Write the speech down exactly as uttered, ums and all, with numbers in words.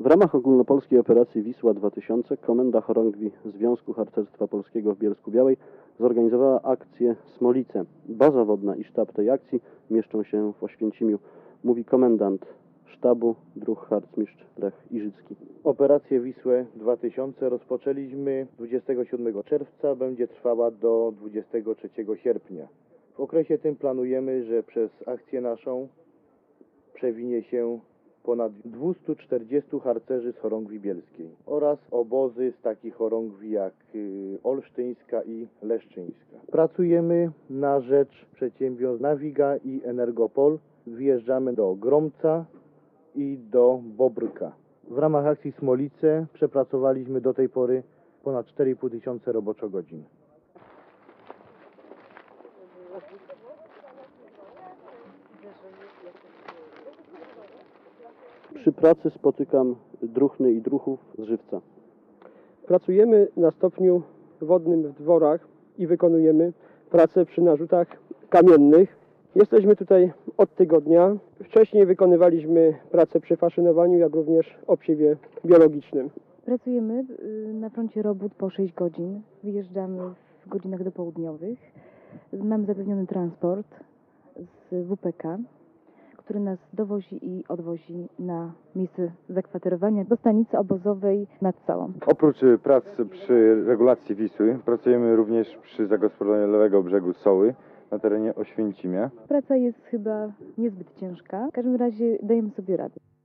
ramach ogólnopolskiej operacji Wisła dwa tysiące Komenda Chorągwi Związku Harcerstwa Polskiego w Bielsku-Białej zorganizowała akcję Smolice. Baza wodna i sztab tej akcji mieszczą się w Oświęcimiu, mówi komendant sztabu druh harcmistrz Lech Iżycki. Operację Wisłę dwa tysiące rozpoczęliśmy dwudziestego siódmego czerwca, będzie trwała do dwudziestego trzeciego sierpnia. W okresie tym planujemy, że przez akcję naszą przewinie się ponad dwieście czterdzieści harcerzy z chorągwi bielskiej oraz obozy z takich chorągwi jak olsztyńska i leszczyńska. Pracujemy na rzecz przedsiębiorstw Naviga i Energopol. Wjeżdżamy do Gromca i do Bobrka. W ramach akcji Smolice przepracowaliśmy do tej pory ponad cztery i pół tysiące roboczogodzin. Przy pracy spotykam druhny i druhów z Żywca. Pracujemy na stopniu wodnym w dworach i wykonujemy pracę przy narzutach kamiennych. Jesteśmy tutaj od tygodnia. Wcześniej wykonywaliśmy pracę przy faszynowaniu, jak również obsiewie biologicznym. Pracujemy na froncie robót po sześć godzin. Wyjeżdżamy w godzinach dopołudniowych. Mamy zapewniony transport z W P K, który nas dowozi i odwozi na miejsce zakwaterowania do stanicy obozowej nad Całą. Oprócz prac przy regulacji Wisły, pracujemy również przy zagospodarowaniu lewego brzegu Soły na terenie Oświęcimia. Praca jest chyba niezbyt ciężka. W każdym razie dajemy sobie radę.